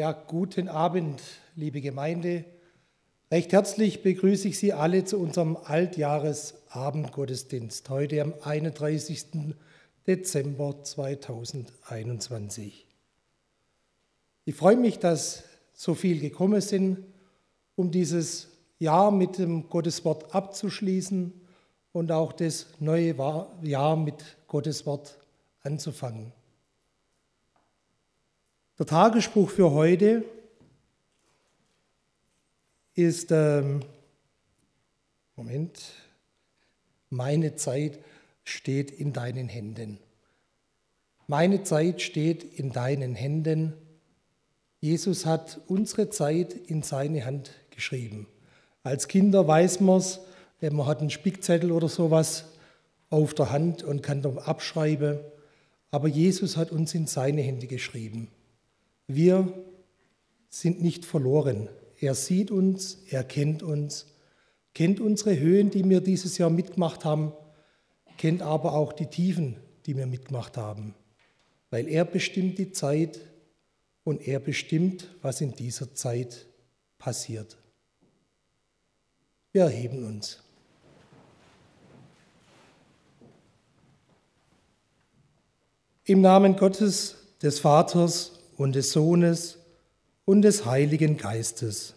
Ja, guten Abend, liebe Gemeinde. Recht herzlich begrüße ich Sie alle zu unserem Altjahresabendgottesdienst, heute am 31. Dezember 2021. Ich freue mich, dass so viel gekommen sind, um dieses Jahr mit dem Gotteswort abzuschließen und auch das neue Jahr mit Gottes Wort anzufangen. Der Tagesspruch für heute ist, meine Zeit steht in deinen Händen. Meine Zeit steht in deinen Händen. Jesus hat unsere Zeit in seine Hand geschrieben. Als Kinder weiß man es, man hat einen Spickzettel oder sowas auf der Hand und kann dann abschreiben. Aber Jesus hat uns in seine Hände geschrieben. Wir sind nicht verloren. Er sieht uns, er kennt uns, kennt unsere Höhen, die wir dieses Jahr mitgemacht haben, kennt aber auch die Tiefen, die wir mitgemacht haben. Weil er bestimmt die Zeit und er bestimmt, was in dieser Zeit passiert. Wir erheben uns. Im Namen Gottes, des Vaters und des Sohnes und des Heiligen Geistes.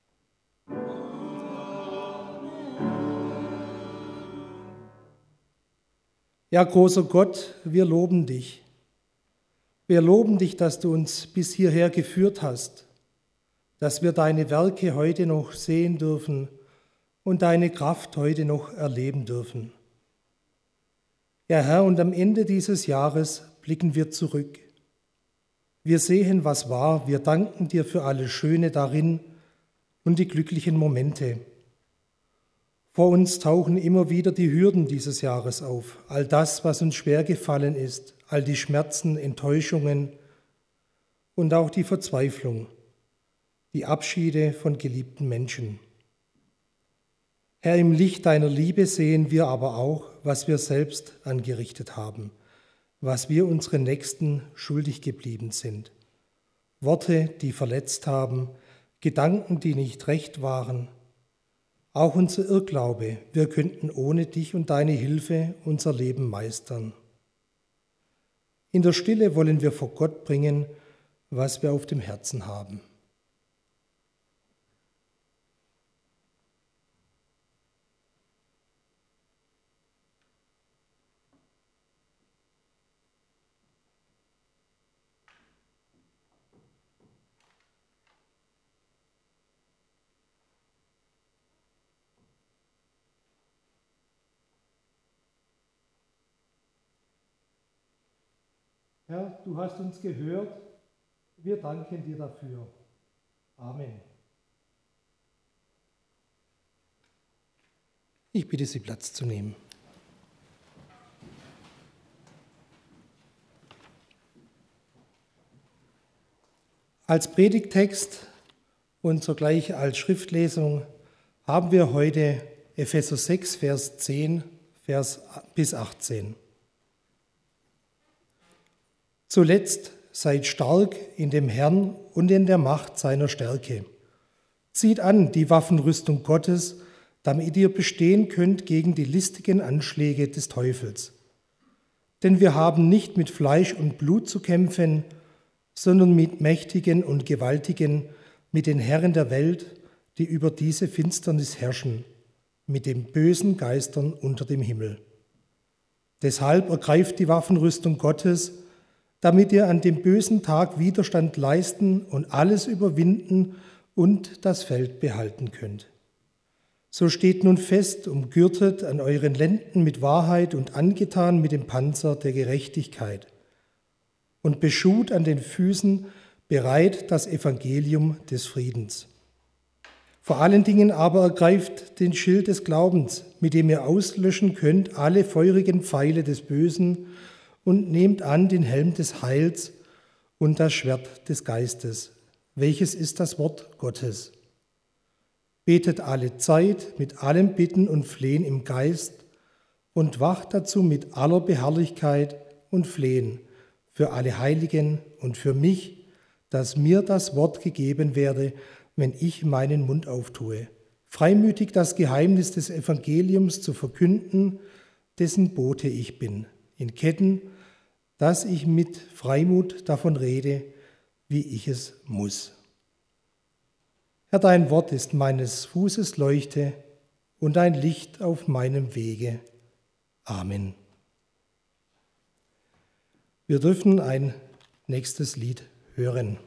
Ja, großer Gott, wir loben dich. Wir loben dich, dass du uns bis hierher geführt hast, dass wir deine Werke heute noch sehen dürfen und deine Kraft heute noch erleben dürfen. Ja, Herr, und am Ende dieses Jahres blicken wir zurück. Wir sehen, was war, wir danken dir für alles Schöne darin und die glücklichen Momente. Vor uns tauchen immer wieder die Hürden dieses Jahres auf, all das, was uns schwer gefallen ist, all die Schmerzen, Enttäuschungen und auch die Verzweiflung, die Abschiede von geliebten Menschen. Herr, im Licht deiner Liebe sehen wir aber auch, was wir selbst angerichtet haben, was wir unseren Nächsten schuldig geblieben sind. Worte, die verletzt haben, Gedanken, die nicht recht waren. Auch unser Irrglaube, wir könnten ohne dich und deine Hilfe unser Leben meistern. In der Stille wollen wir vor Gott bringen, was wir auf dem Herzen haben. Herr, du hast uns gehört, wir danken dir dafür. Amen. Ich bitte Sie, Platz zu nehmen. Als Predigttext und zugleich als Schriftlesung haben wir heute Epheser 6, Vers 10 bis 18. Zuletzt seid stark in dem Herrn und in der Macht seiner Stärke. Zieht an die Waffenrüstung Gottes, damit ihr bestehen könnt gegen die listigen Anschläge des Teufels. Denn wir haben nicht mit Fleisch und Blut zu kämpfen, sondern mit Mächtigen und Gewaltigen, mit den Herren der Welt, die über diese Finsternis herrschen, mit den bösen Geistern unter dem Himmel. Deshalb ergreift die Waffenrüstung Gottes, damit ihr an dem bösen Tag Widerstand leisten und alles überwinden und das Feld behalten könnt. So steht nun fest, umgürtet an euren Lenden mit Wahrheit und angetan mit dem Panzer der Gerechtigkeit und beschut an den Füßen, bereit das Evangelium des Friedens. Vor allen Dingen aber ergreift den Schild des Glaubens, mit dem ihr auslöschen könnt alle feurigen Pfeile des Bösen, und nehmt an den Helm des Heils und das Schwert des Geistes, welches ist das Wort Gottes. Betet alle Zeit mit allem Bitten und Flehen im Geist und wacht dazu mit aller Beharrlichkeit und Flehen für alle Heiligen und für mich, dass mir das Wort gegeben werde, wenn ich meinen Mund auftue, freimütig das Geheimnis des Evangeliums zu verkünden, dessen Bote ich bin, in Ketten, dass ich mit Freimut davon rede, wie ich es muss. Herr, dein Wort ist meines Fußes Leuchte und ein Licht auf meinem Wege. Amen. Wir dürfen ein nächstes Lied hören.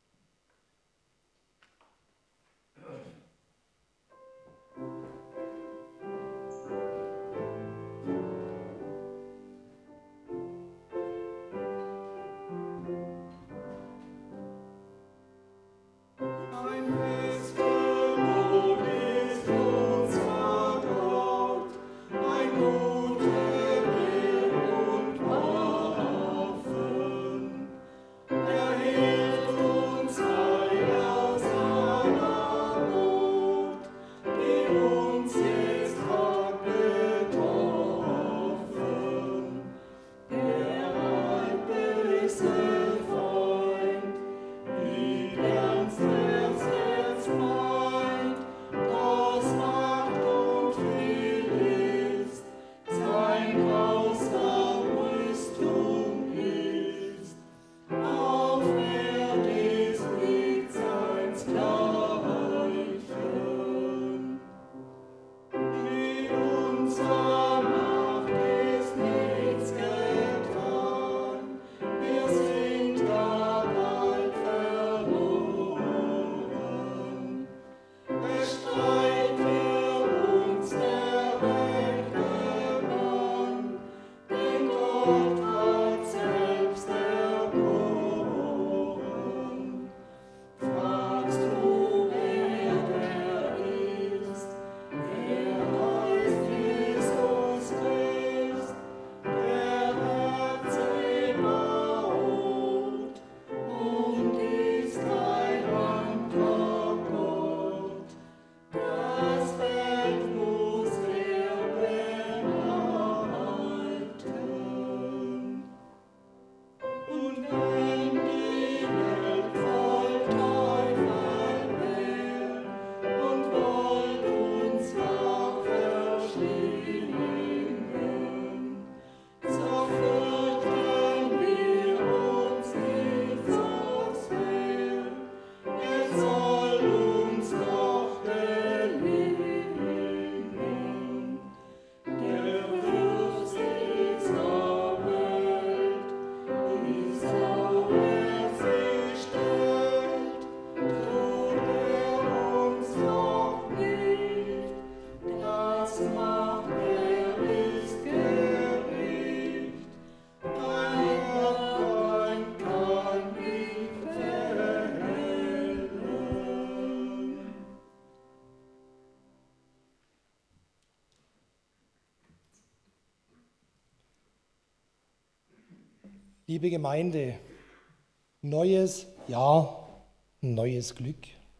Liebe Gemeinde, neues Jahr, neues Glück.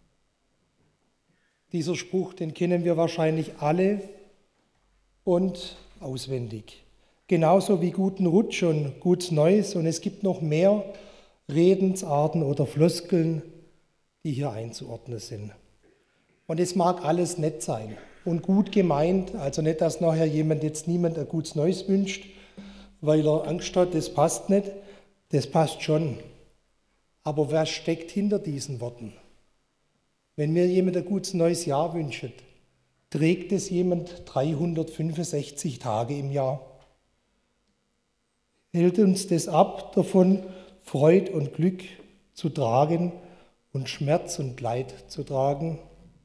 Dieser Spruch, den kennen wir wahrscheinlich alle und auswendig. Genauso wie guten Rutsch und gutes Neues. Und es gibt noch mehr Redensarten oder Floskeln, die hier einzuordnen sind. Und es mag alles nett sein und gut gemeint, also nicht, dass nachher niemand ein gutes Neues wünscht, weil er Angst hat, das passt nicht, das passt schon. Aber was steckt hinter diesen Worten? Wenn mir jemand ein gutes neues Jahr wünscht, trägt es jemand 365 Tage im Jahr? Hält uns das ab, davon Freud und Glück zu tragen und Schmerz und Leid zu tragen?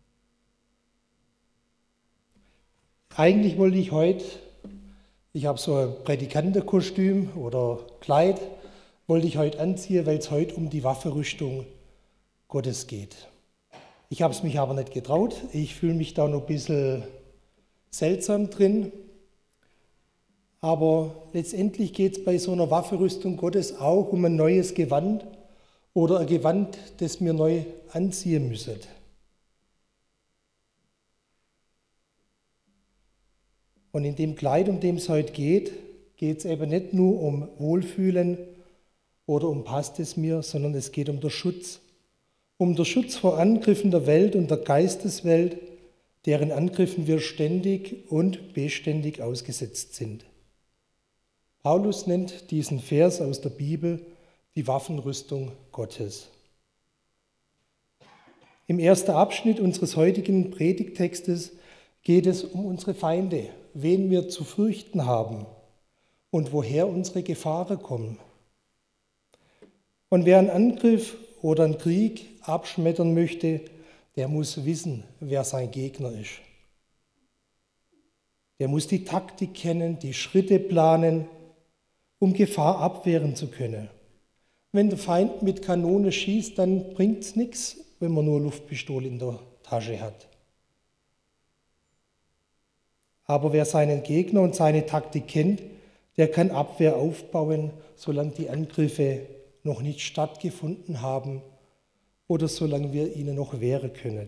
Eigentlich wollte ich heute, ich habe so ein Predikantenkostüm oder Kleid, wollte ich heute anziehen, weil es heute um die Waffenrüstung Gottes geht. Ich habe es mich aber nicht getraut. Ich fühle mich da noch ein bisschen seltsam drin. Aber letztendlich geht es bei so einer Waffenrüstung Gottes auch um ein neues Gewand oder ein Gewand, das wir neu anziehen müssen. Und in dem Kleid, um dem es heute geht, geht es eben nicht nur um Wohlfühlen oder umfasst es mir, sondern es geht um den Schutz. Um den Schutz vor Angriffen der Welt und der Geisteswelt, deren Angriffen wir ständig und beständig ausgesetzt sind. Paulus nennt diesen Vers aus der Bibel die Waffenrüstung Gottes. Im ersten Abschnitt unseres heutigen Predigttextes geht es um unsere Feinde, wen wir zu fürchten haben und woher unsere Gefahren kommen. Und wer einen Angriff oder einen Krieg abschmettern möchte, der muss wissen, wer sein Gegner ist. Der muss die Taktik kennen, die Schritte planen, um Gefahr abwehren zu können. Wenn der Feind mit Kanone schießt, dann bringt es nichts, wenn man nur Luftpistole in der Tasche hat. Aber wer seinen Gegner und seine Taktik kennt, der kann Abwehr aufbauen, solange die Angriffe noch nicht stattgefunden haben oder solange wir ihnen noch wehren können.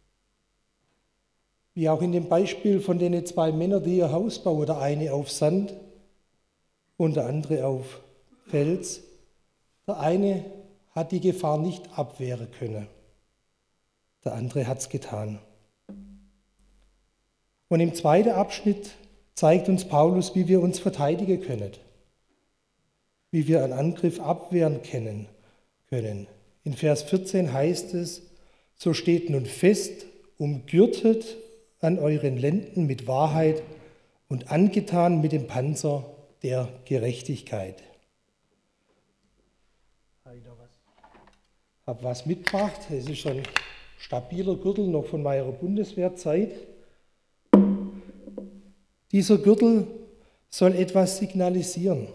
Wie auch in dem Beispiel von den 2 Männern, die ihr Haus bauen, der eine auf Sand und der andere auf Fels. Der eine hat die Gefahr nicht abwehren können, der andere hat es getan. Und im zweiten Abschnitt zeigt uns Paulus, wie wir uns verteidigen können, wie wir einen Angriff abwehren können. In Vers 14 heißt es, so steht nun fest, umgürtet an euren Lenden mit Wahrheit und angetan mit dem Panzer der Gerechtigkeit. Ich habe was mitgebracht, es ist ein stabiler Gürtel noch von meiner Bundeswehrzeit. Dieser Gürtel soll etwas signalisieren.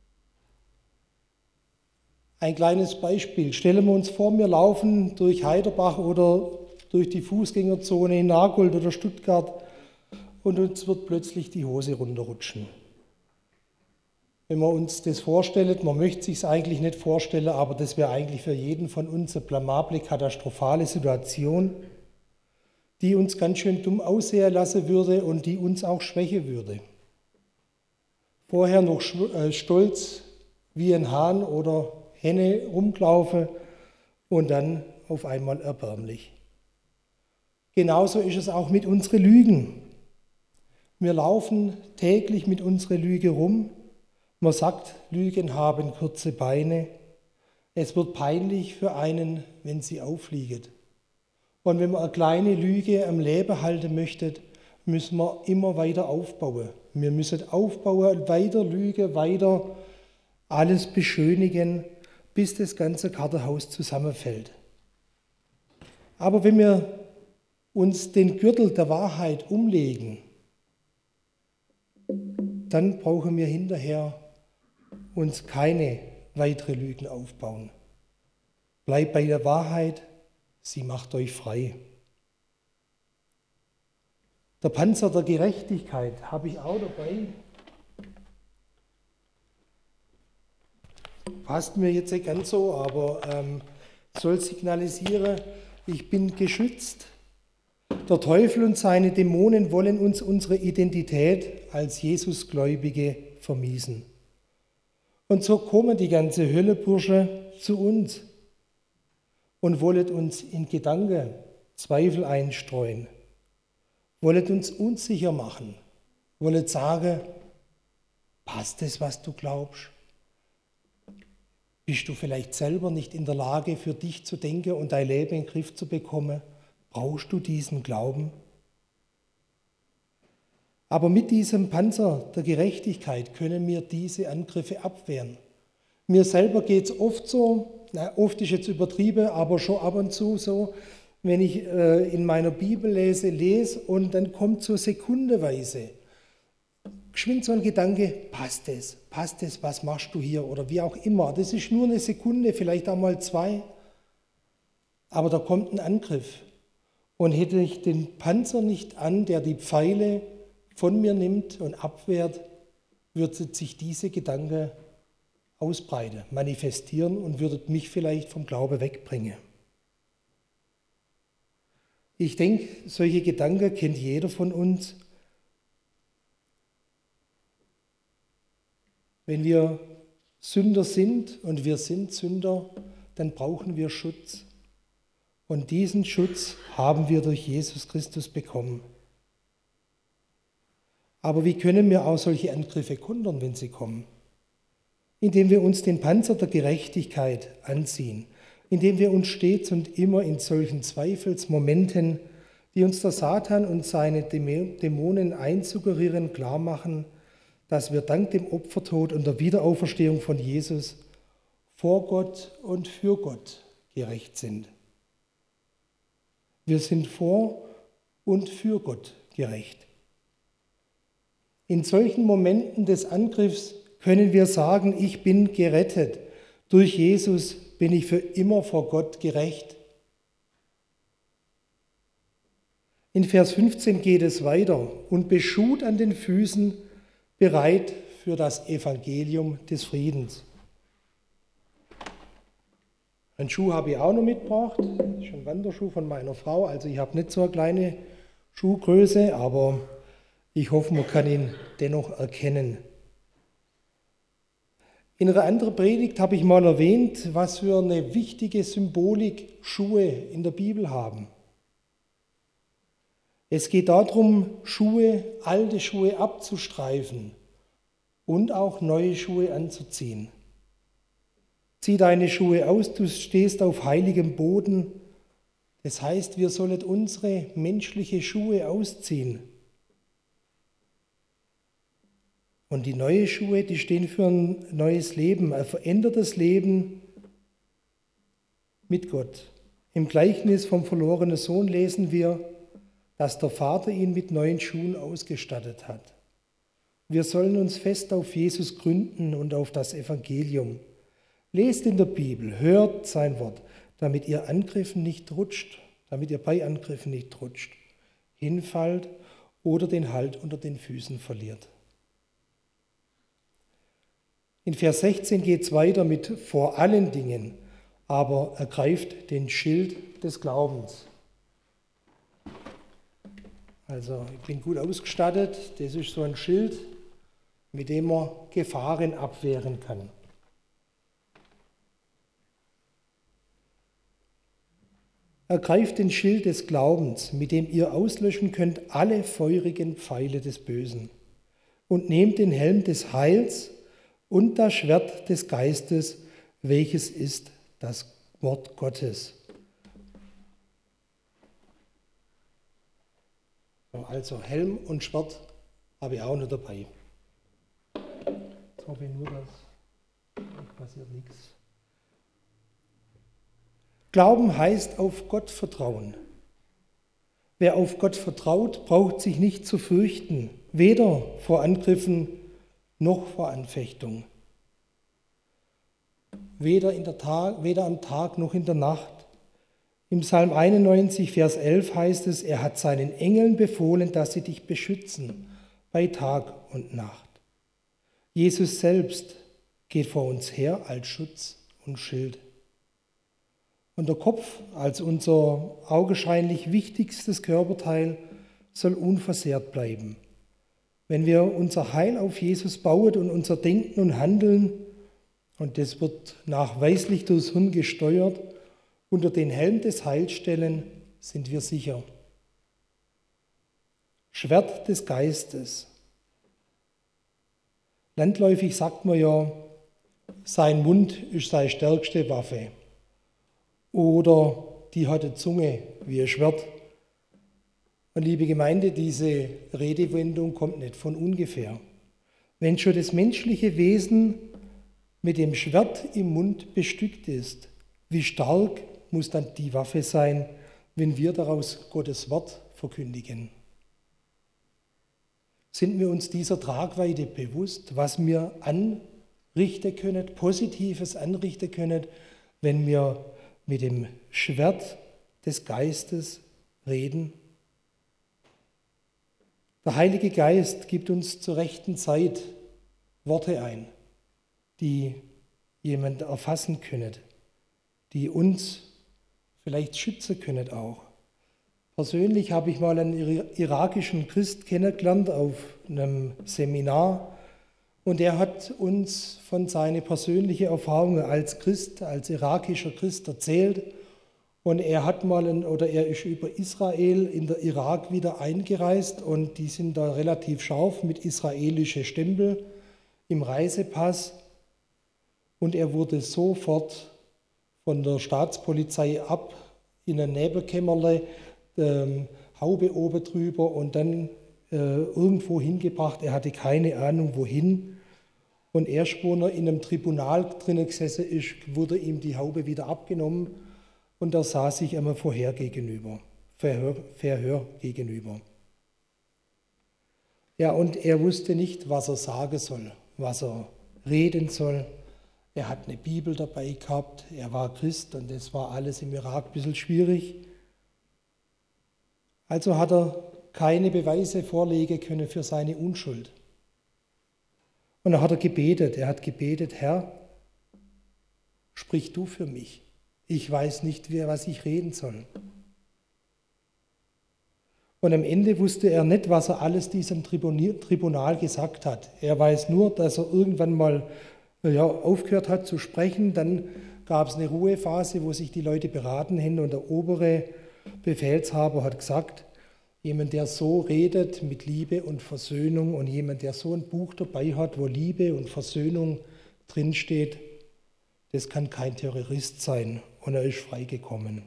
Ein kleines Beispiel. Stellen wir uns vor, wir laufen durch Heiderbach oder durch die Fußgängerzone in Nagold oder Stuttgart und uns wird plötzlich die Hose runterrutschen. Wenn wir uns das vorstellen, man möchte es sich eigentlich nicht vorstellen, aber das wäre eigentlich für jeden von uns eine blamable, katastrophale Situation, die uns ganz schön dumm aussehen lassen würde und die uns auch schwächen würde. Vorher noch stolz wie ein Hahn oder Henne rumlaufen und dann auf einmal erbärmlich. Genauso ist es auch mit unseren Lügen. Wir laufen täglich mit unserer Lüge rum. Man sagt, Lügen haben kurze Beine. Es wird peinlich für einen, wenn sie auffliegen. Und wenn man eine kleine Lüge am Leben halten möchte, müssen wir immer weiter aufbauen. Wir müssen aufbauen, weiter lügen, weiter alles beschönigen, bis das ganze Kartenhaus zusammenfällt. Aber wenn wir uns den Gürtel der Wahrheit umlegen, dann brauchen wir hinterher uns keine weitere Lügen aufbauen. Bleibt bei der Wahrheit, sie macht euch frei. Der Panzer der Gerechtigkeit habe ich auch dabei. Passt mir jetzt nicht ganz so, aber soll signalisieren, ich bin geschützt. Der Teufel und seine Dämonen wollen uns unsere Identität als Jesusgläubige vermiesen. Und so kommen die ganze Höllebursche zu uns und wollen uns in Gedanken Zweifel einstreuen, wollen uns unsicher machen, wollen sagen, passt das, was du glaubst? Bist du vielleicht selber nicht in der Lage, für dich zu denken und dein Leben in den Griff zu bekommen? Brauchst du diesen Glauben? Aber mit diesem Panzer der Gerechtigkeit können wir diese Angriffe abwehren. Mir selber geht es oft so, oft ist jetzt übertrieben, aber schon ab und zu so, wenn ich in meiner Bibel lese und dann kommt so sekundenweise, geschwind so ein Gedanke, passt es, was machst du hier oder wie auch immer. Das ist nur eine Sekunde, vielleicht auch mal 2, aber da kommt ein Angriff. Und hätte ich den Panzer nicht an, der die Pfeile von mir nimmt und abwehrt, würde sich diese Gedanken ausbreiten, manifestieren und würde mich vielleicht vom Glaube wegbringen. Ich denke, solche Gedanken kennt jeder von uns. Wenn wir Sünder sind und wir sind Sünder, dann brauchen wir Schutz. Und diesen Schutz haben wir durch Jesus Christus bekommen. Aber wie können wir auch solche Angriffe kontern, wenn sie kommen? Indem wir uns den Panzer der Gerechtigkeit anziehen, indem wir uns stets und immer in solchen Zweifelsmomenten, die uns der Satan und seine Dämonen einsuggerieren, klar machen, dass wir dank dem Opfertod und der Wiederauferstehung von Jesus vor Gott und für Gott gerecht sind. Wir sind vor und für Gott gerecht. In solchen Momenten des Angriffs können wir sagen, ich bin gerettet. Durch Jesus bin ich für immer vor Gott gerecht. In Vers 15 geht es weiter. Und beschut an den Füßen, bereit für das Evangelium des Friedens. Einen Schuh habe ich auch noch mitgebracht. Das ist ein Wanderschuh von meiner Frau. Also ich habe nicht so eine kleine Schuhgröße, aber ich hoffe, man kann ihn dennoch erkennen. In einer anderen Predigt habe ich mal erwähnt, was für eine wichtige Symbolik Schuhe in der Bibel haben. Es geht darum, alte Schuhe abzustreifen und auch neue Schuhe anzuziehen. Zieh deine Schuhe aus, du stehst auf heiligem Boden. Das heißt, wir sollen unsere menschliche Schuhe ausziehen. Und die neuen Schuhe, die stehen für ein neues Leben, ein verändertes Leben mit Gott. Im Gleichnis vom verlorenen Sohn lesen wir, dass der Vater ihn mit neuen Schuhen ausgestattet hat. Wir sollen uns fest auf Jesus gründen und auf das Evangelium. Lest in der Bibel, hört sein Wort, damit ihr bei Angriffen nicht rutscht, hinfallt oder den Halt unter den Füßen verliert. In Vers 16 geht es weiter mit vor allen Dingen, aber ergreift den Schild des Glaubens. Also ich bin gut ausgestattet, das ist so ein Schild, mit dem man Gefahren abwehren kann. Ergreift den Schild des Glaubens, mit dem ihr auslöschen könnt alle feurigen Pfeile des Bösen. Und nehmt den Helm des Heils und das Schwert des Geistes, welches ist das Wort Gottes. Also Helm und Schwert habe ich auch noch dabei. Jetzt hoffe ich nur, dass passiert nichts. Glauben heißt auf Gott vertrauen. Wer auf Gott vertraut, braucht sich nicht zu fürchten, weder vor Angriffen noch vor Anfechtung. Weder am Tag noch in der Nacht. Im Psalm 91, Vers 11 heißt es, er hat seinen Engeln befohlen, dass sie dich beschützen, bei Tag und Nacht. Jesus selbst geht vor uns her als Schutz und Schild. Und der Kopf, als unser augenscheinlich wichtigstes Körperteil, soll unversehrt bleiben. Wenn wir unser Heil auf Jesus bauen und unser Denken und Handeln, und das wird nachweislich durchs Hirn gesteuert, unter den Helm des Heils stellen, sind wir sicher. Schwert des Geistes. Landläufig sagt man ja, sein Mund ist seine stärkste Waffe. Oder die hat eine Zunge wie ein Schwert. Und liebe Gemeinde, diese Redewendung kommt nicht von ungefähr. Wenn schon das menschliche Wesen mit dem Schwert im Mund bestückt ist, wie stark muss dann die Waffe sein, wenn wir daraus Gottes Wort verkündigen? Sind wir uns dieser Tragweite bewusst, was wir anrichten können, Positives anrichten können, wenn wir mit dem Schwert des Geistes reden? Der Heilige Geist gibt uns zur rechten Zeit Worte ein, die jemand erfassen können, die uns vielleicht schützen können auch. Persönlich habe ich mal einen irakischen Christ kennengelernt auf einem Seminar Und er hat uns von seinen persönlichen Erfahrungen als Christ, als irakischer Christ erzählt. Und er ist über Israel in der Irak wieder eingereist und die sind da relativ scharf mit israelischen Stempel im Reisepass. Und er wurde sofort von der Staatspolizei ab in ein Nebenkämmerle, Haube oben drüber und dann irgendwo hingebracht. Er hatte keine Ahnung, wohin. Und erst, wo er in einem Tribunal drinnen gesessen ist, wurde ihm die Haube wieder abgenommen und er saß sich einmal Verhör gegenüber. Ja, und er wusste nicht, was er sagen soll, was er reden soll. Er hat eine Bibel dabei gehabt, er war Christ und das war alles im Irak ein bisschen schwierig. Also hat er keine Beweise vorlegen können für seine Unschuld. Und dann hat er gebetet. Er hat gebetet, Herr, sprich du für mich. Ich weiß nicht, was ich reden soll. Und am Ende wusste er nicht, was er alles diesem Tribunal gesagt hat. Er weiß nur, dass er irgendwann mal aufgehört hat zu sprechen. Dann gab es eine Ruhephase, wo sich die Leute beraten haben und der obere Befehlshaber hat gesagt, jemand, der so redet mit Liebe und Versöhnung und jemand, der so ein Buch dabei hat, wo Liebe und Versöhnung drinsteht, das kann kein Terrorist sein. Und er ist freigekommen.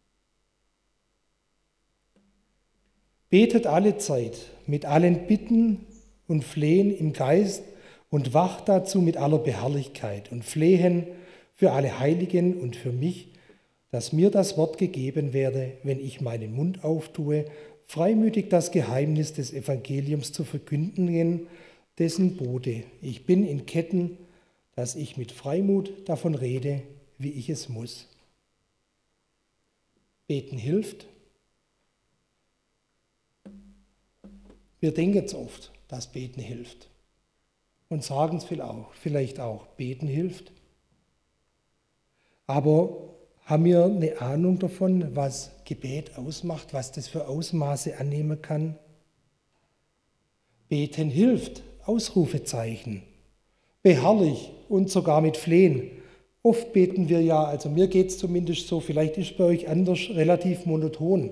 Betet alle Zeit mit allen Bitten und Flehen im Geist und wacht dazu mit aller Beharrlichkeit und Flehen für alle Heiligen und für mich, dass mir das Wort gegeben werde, wenn ich meinen Mund auftue, freimütig das Geheimnis des Evangeliums zu verkünden, dessen Bote ich bin in Ketten, dass ich mit Freimut davon rede, wie ich es muss. Beten hilft. Wir denken es oft, dass Beten hilft und sagen es vielleicht auch, Beten hilft. Aber haben wir eine Ahnung davon, was Gebet ausmacht, was das für Ausmaße annehmen kann? Beten hilft, Ausrufezeichen, beharrlich und sogar mit Flehen. Oft beten wir ja, also mir geht es zumindest so, vielleicht ist es bei euch anders, relativ monoton.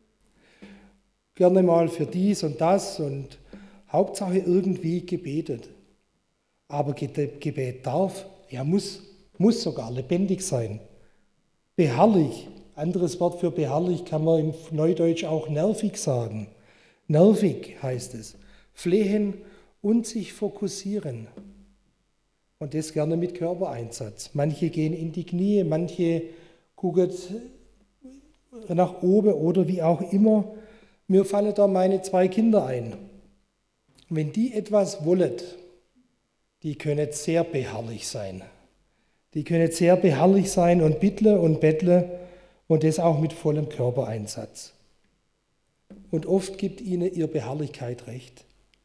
Gerne mal für dies und das und Hauptsache irgendwie gebetet. Aber Gebet darf, muss sogar lebendig sein. Beharrlich, anderes Wort für beharrlich kann man im Neudeutsch auch nervig sagen. Nervig heißt es. Flehen und sich fokussieren. Und das gerne mit Körpereinsatz. Manche gehen in die Knie, manche gucken nach oben oder wie auch immer. Mir fallen da meine 2 Kinder ein. Wenn die etwas wollen, die können sehr beharrlich sein. Die können sehr beharrlich sein und bittle und bettle und das auch mit vollem Körpereinsatz. Und oft gibt ihnen ihre Beharrlichkeit recht.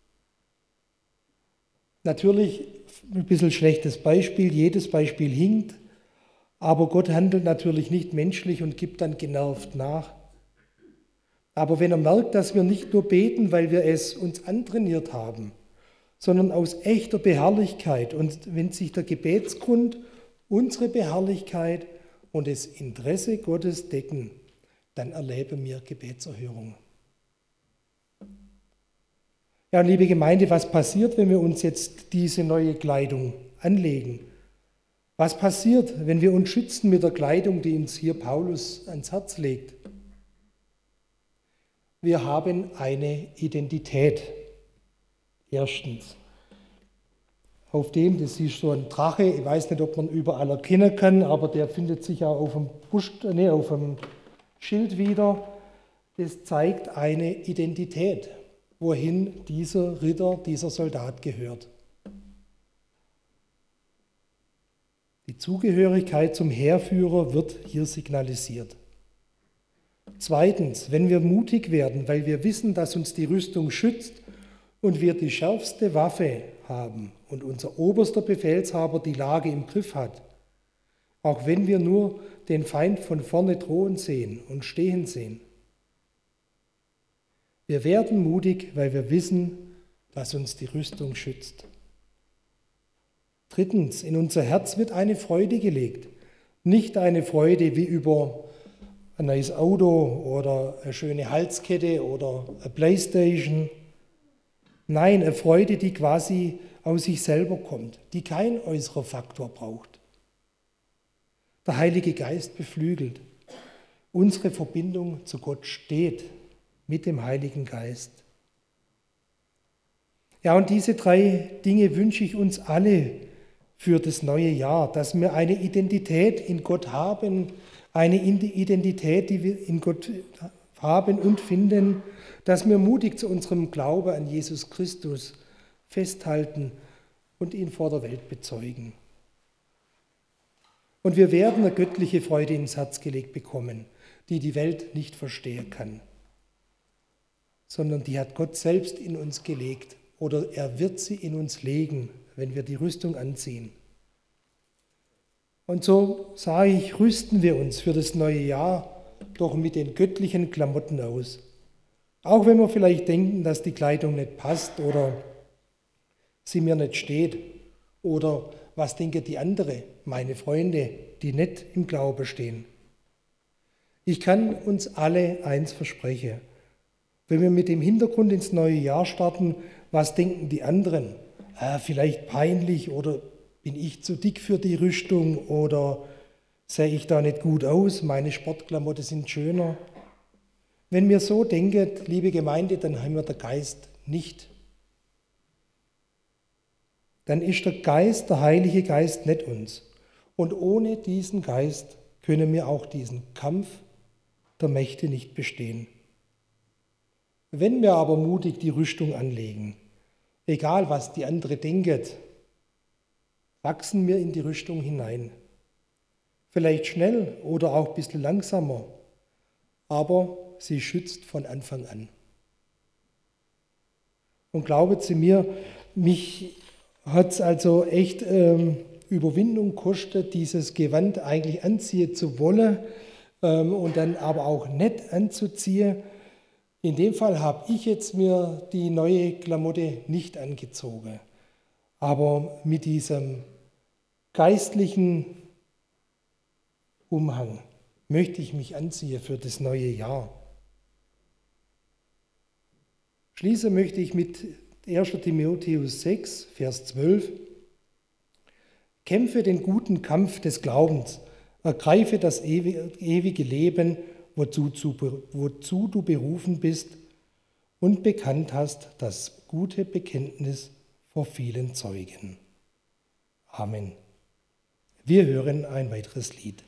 Natürlich ein bisschen schlechtes Beispiel, jedes Beispiel hinkt, aber Gott handelt natürlich nicht menschlich und gibt dann genervt nach. Aber wenn er merkt, dass wir nicht nur beten, weil wir es uns antrainiert haben, sondern aus echter Beharrlichkeit und wenn sich der Gebetsgrund, unsere Beharrlichkeit und das Interesse Gottes decken, dann erleben wir Gebetserhörung. Ja, liebe Gemeinde, was passiert, wenn wir uns jetzt diese neue Kleidung anlegen? Was passiert, wenn wir uns schützen mit der Kleidung, die uns hier Paulus ans Herz legt? Wir haben eine Identität. Erstens. Auf dem, das ist so ein Drache, ich weiß nicht, ob man überall erkennen kann, aber der findet sich auch auf dem Schild wieder. Das zeigt eine Identität, wohin dieser Ritter, dieser Soldat gehört. Die Zugehörigkeit zum Heerführer wird hier signalisiert. Zweitens, wenn wir mutig werden, weil wir wissen, dass uns die Rüstung schützt und wir die schärfste Waffe haben und unser oberster Befehlshaber die Lage im Griff hat, auch wenn wir nur den Feind von vorne drohen sehen und stehen sehen. Wir werden mutig, weil wir wissen, dass uns die Rüstung schützt. Drittens, in unser Herz wird eine Freude gelegt. Nicht eine Freude wie über ein neues Auto oder eine schöne Halskette oder eine Playstation. Nein, eine Freude, die quasi aus sich selber kommt, die kein äußerer Faktor braucht. Der Heilige Geist beflügelt. Unsere Verbindung zu Gott steht mit dem Heiligen Geist. Ja, und diese 3 Dinge wünsche ich uns alle für das neue Jahr, dass wir eine Identität in Gott haben, eine Identität, die wir in Gott haben und finden, dass wir mutig zu unserem Glauben an Jesus Christus festhalten und ihn vor der Welt bezeugen. Und wir werden eine göttliche Freude ins Herz gelegt bekommen, die die Welt nicht verstehen kann, sondern die hat Gott selbst in uns gelegt oder er wird sie in uns legen, wenn wir die Rüstung anziehen. Und so sage ich, rüsten wir uns für das neue Jahr doch mit den göttlichen Klamotten aus. Auch wenn wir vielleicht denken, dass die Kleidung nicht passt oder sie mir nicht steht. Oder was denken die anderen, meine Freunde, die nicht im Glaube stehen. Ich kann uns alle eins versprechen. Wenn wir mit dem Hintergrund ins neue Jahr starten, was denken die anderen? Vielleicht peinlich oder bin ich zu dick für die Rüstung oder sehe ich da nicht gut aus, meine Sportklamotten sind schöner. Wenn wir so denken, liebe Gemeinde, dann haben wir den Geist nicht. Dann ist der Geist, der Heilige Geist, nicht uns. Und ohne diesen Geist können wir auch diesen Kampf der Mächte nicht bestehen. Wenn wir aber mutig die Rüstung anlegen, egal was die andere denken, wachsen wir in die Rüstung hinein. Vielleicht schnell oder auch ein bisschen langsamer, aber sie schützt von Anfang an. Und glauben Sie mir, mich hat es also echt Überwindung gekostet, dieses Gewand eigentlich anziehen zu wollen und dann aber auch nicht anzuziehen. In dem Fall habe ich jetzt mir die neue Klamotte nicht angezogen, aber mit diesem geistlichen Umhang möchte ich mich anziehen für das neue Jahr. Schließen möchte ich mit 1. Timotheus 6, Vers 12. Kämpfe den guten Kampf des Glaubens, ergreife das ewige Leben, wozu du berufen bist und bekannt hast das gute Bekenntnis vor vielen Zeugen. Amen. Wir hören ein weiteres Lied.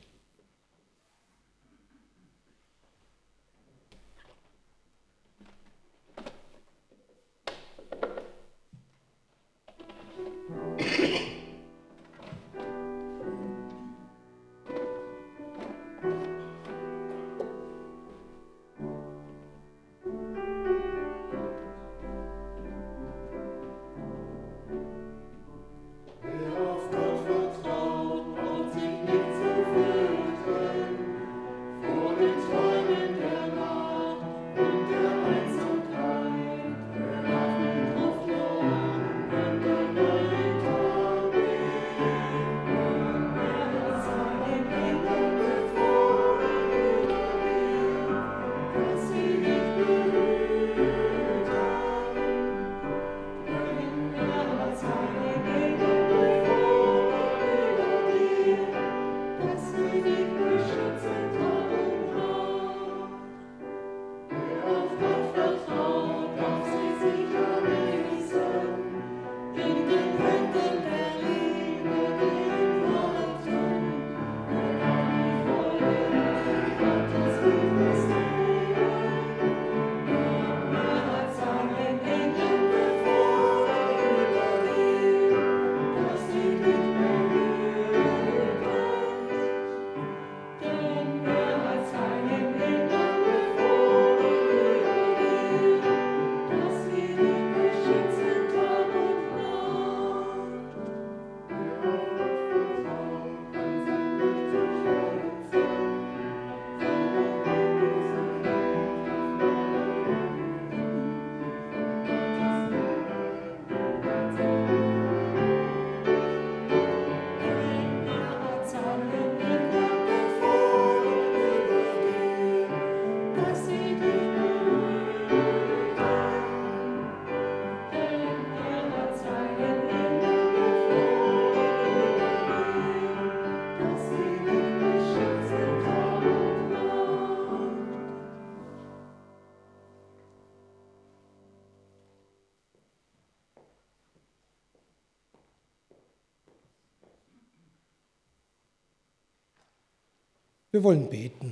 Wir wollen beten.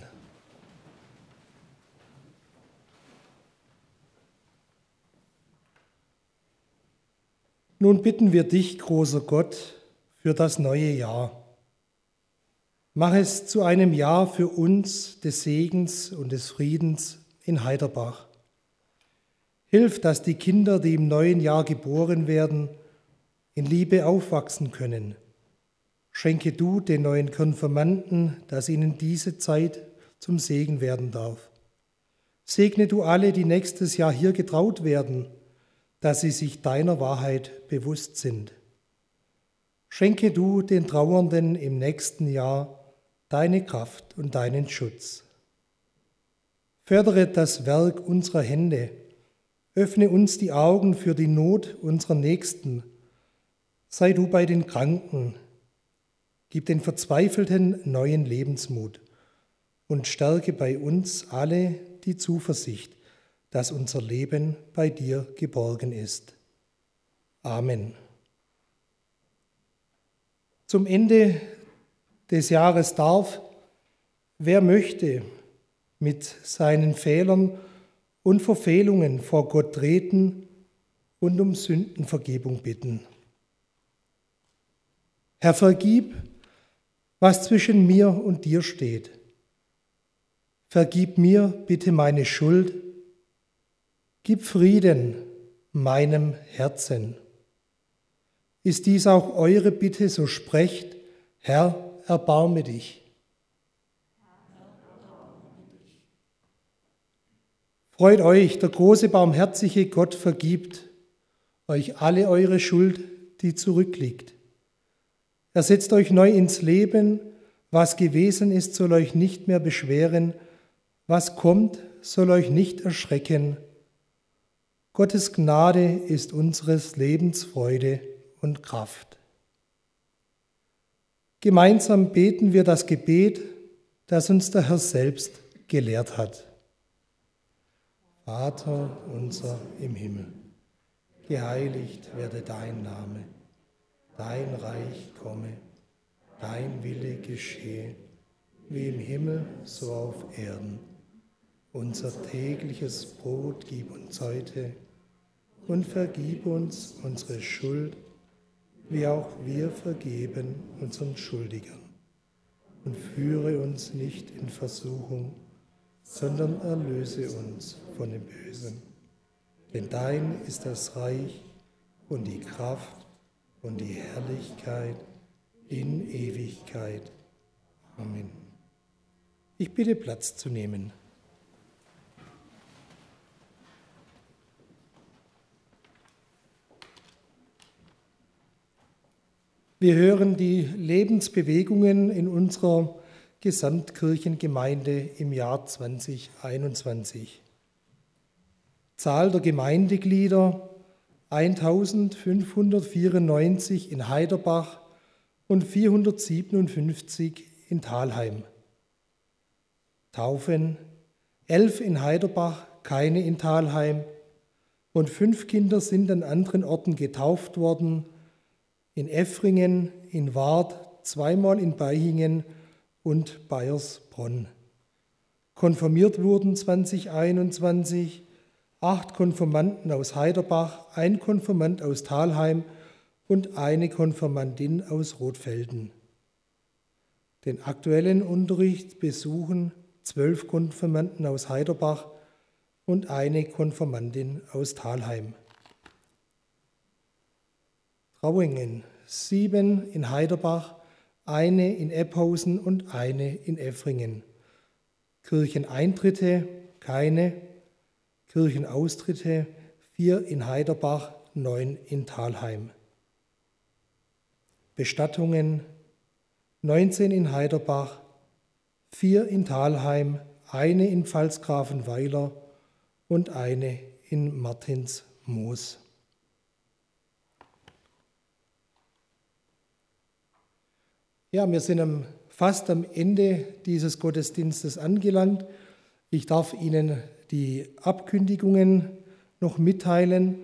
Nun bitten wir dich, großer Gott, für das neue Jahr. Mach es zu einem Jahr für uns des Segens und des Friedens in Heiderbach. Hilf, dass die Kinder, die im neuen Jahr geboren werden, in Liebe aufwachsen können. Schenke du den neuen Konfirmanden, dass ihnen diese Zeit zum Segen werden darf. Segne du alle, die nächstes Jahr hier getraut werden, dass sie sich deiner Wahrheit bewusst sind. Schenke du den Trauernden im nächsten Jahr deine Kraft und deinen Schutz. Fördere das Werk unserer Hände, öffne uns die Augen für die Not unserer Nächsten. Sei du bei den Kranken, gib den Verzweifelten neuen Lebensmut und stärke bei uns alle die Zuversicht, dass unser Leben bei dir geborgen ist. Amen. Zum Ende des Jahres darf, wer möchte, mit seinen Fehlern und Verfehlungen vor Gott treten und um Sündenvergebung bitten. Herr, vergib, was zwischen mir und dir steht. Vergib mir bitte meine Schuld. Gib Frieden meinem Herzen. Ist dies auch eure Bitte, so sprecht, Herr, erbarme dich. Freut euch, der große, barmherzige Gott vergibt euch alle eure Schuld, die zurückliegt. Er setzt euch neu ins Leben, was gewesen ist, soll euch nicht mehr beschweren, was kommt, soll euch nicht erschrecken. Gottes Gnade ist unseres Lebens Freude und Kraft. Gemeinsam beten wir das Gebet, das uns der Herr selbst gelehrt hat. Vater unser im Himmel, geheiligt werde dein Name, dein Reich komme, dein Wille geschehe, wie im Himmel, so auf Erden. Unser tägliches Brot gib uns heute und vergib uns unsere Schuld, wie auch wir vergeben unseren Schuldigern. Und führe uns nicht in Versuchung, sondern erlöse uns von dem Bösen. Denn dein ist das Reich und die Kraft und die Herrlichkeit in Ewigkeit. Amen. Ich bitte, Platz zu nehmen. Wir hören die Lebensbewegungen in unserer Gesamtkirchengemeinde im Jahr 2021. Zahl der Gemeindeglieder 1594 in Heiderbach und 457 in Thalheim. Taufen 11 in Heiderbach, keine in Thalheim, und 5 Kinder sind an anderen Orten getauft worden, in Effringen, in Ward, 2-mal in Beihingen und Baiersbronn. Konfirmiert wurden 2021 8 Konfirmanden aus Heiderbach, 1 Konfirmand aus Thalheim und 1 Konfirmandin aus Rotfelden. Den aktuellen Unterricht besuchen 12 Konfirmanden aus Heiderbach und 1 Konfirmandin aus Thalheim. Trauungen 7 in Heiderbach, 1 in Ebhausen und 1 in Effringen. Kircheneintritte keine, Kirchenaustritte 4 in Heiderbach, 9 in Thalheim. Bestattungen 19 in Heiderbach, 4 in Thalheim, 1 in Pfalzgrafenweiler und 1 in Martinsmoos. Ja, wir sind fast am Ende dieses Gottesdienstes angelangt. Ich darf Ihnen die Abkündigungen noch mitteilen.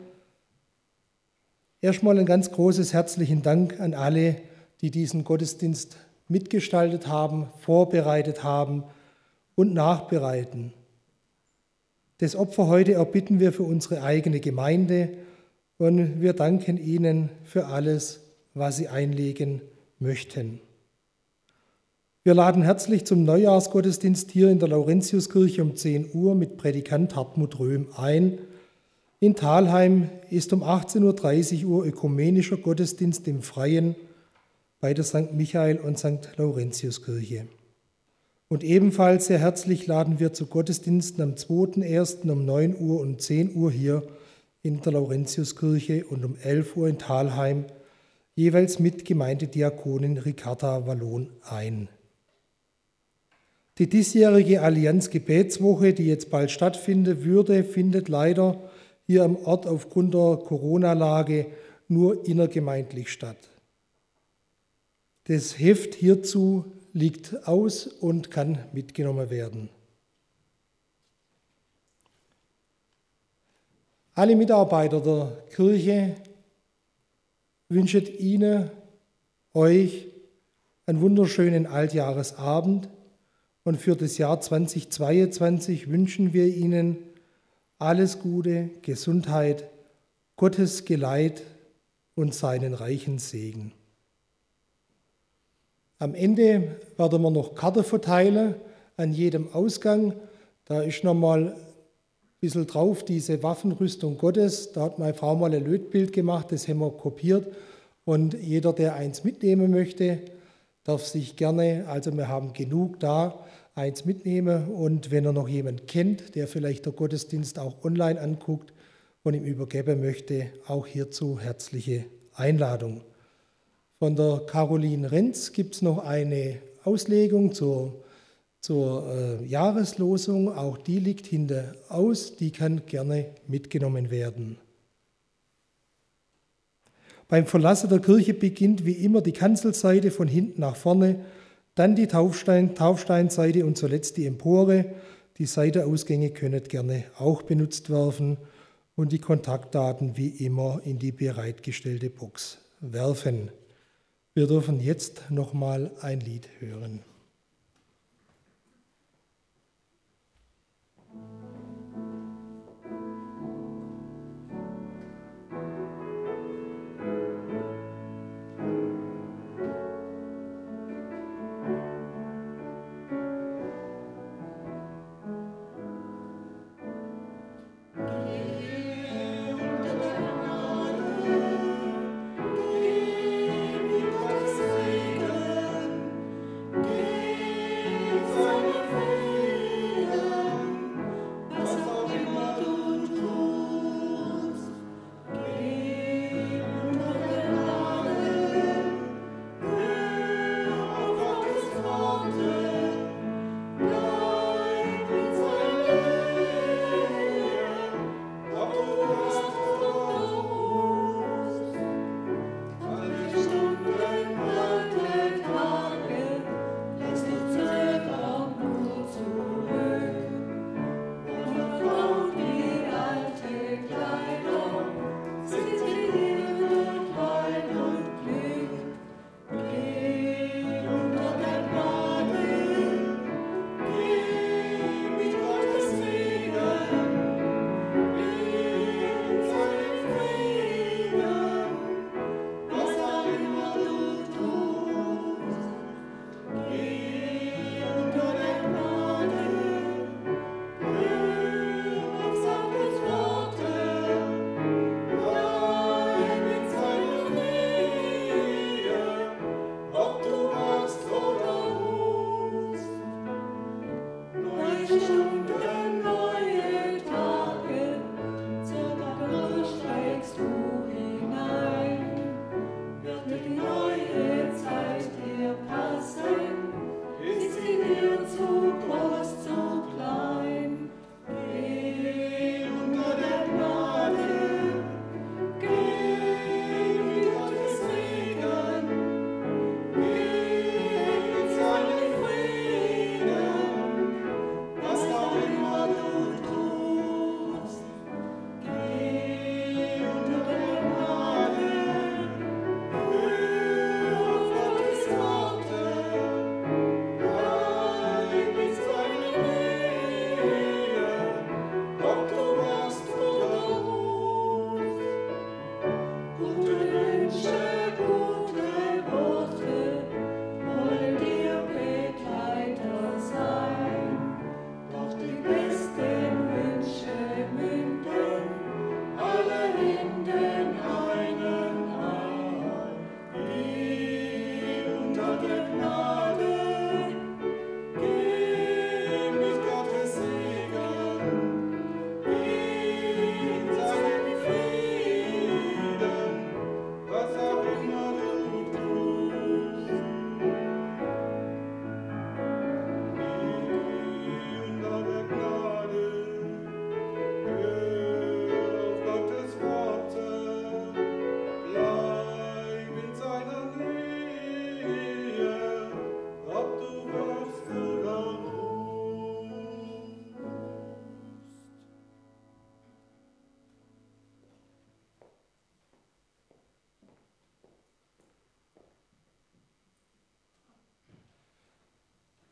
Erstmal ein ganz großes herzlichen Dank an alle, die diesen Gottesdienst mitgestaltet haben, vorbereitet haben und nachbereiten. Das Opfer heute erbitten wir für unsere eigene Gemeinde und wir danken Ihnen für alles, was Sie einlegen möchten. Wir laden herzlich zum Neujahrsgottesdienst hier in der Laurentiuskirche um 10 Uhr mit Predikant Hartmut Röhm ein. In Thalheim ist um 18:30 Uhr ökumenischer Gottesdienst im Freien bei der St. Michael- und St. Laurentiuskirche. Und ebenfalls sehr herzlich laden wir zu Gottesdiensten am 2.1. um 9 Uhr und 10 Uhr hier in der Laurentiuskirche und um 11 Uhr in Thalheim, jeweils mit Gemeindediakonin Ricarda Wallon ein. Die diesjährige Allianz-Gebetswoche, die jetzt bald stattfinden würde, findet leider hier am Ort aufgrund der Corona-Lage nur innergemeindlich statt. Das Heft hierzu liegt aus und kann mitgenommen werden. Alle Mitarbeiter der Kirche wünschen Ihnen, euch einen wunderschönen Altjahresabend und für das Jahr 2022 wünschen wir Ihnen alles Gute, Gesundheit, Gottes Geleit und seinen reichen Segen. Am Ende werden wir noch Karten verteilen an jedem Ausgang. Da ist nochmal ein bisschen drauf, diese Waffenrüstung Gottes. Da hat meine Frau mal ein Lötbild gemacht, das haben wir kopiert. Und jeder, der eins mitnehmen möchte, darf sich gerne, also wir haben genug da, eins mitnehmen. Und wenn er noch jemanden kennt, der vielleicht der Gottesdienst auch online anguckt und ihm übergeben möchte, auch hierzu herzliche Einladung. Von der Caroline Renz gibt es noch eine Auslegung zur Jahreslosung. Auch die liegt hinten aus, die kann gerne mitgenommen werden. Beim Verlassen der Kirche beginnt wie immer die Kanzelseite von hinten nach vorne, dann die Taufsteinseite und zuletzt die Empore. Die Seitenausgänge können gerne auch benutzt werden und die Kontaktdaten wie immer in die bereitgestellte Box werfen. Wir dürfen jetzt nochmal ein Lied hören. Geh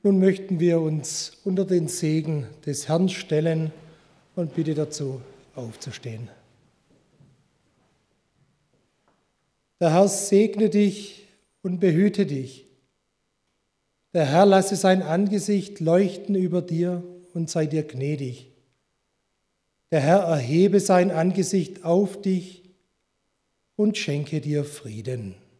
Nun möchten wir uns unter den Segen des Herrn stellen und bitte dazu aufzustehen. Der Herr segne dich und behüte dich. Der Herr lasse sein Angesicht leuchten über dir und sei dir gnädig. Der Herr erhebe sein Angesicht auf dich und schenke dir Frieden.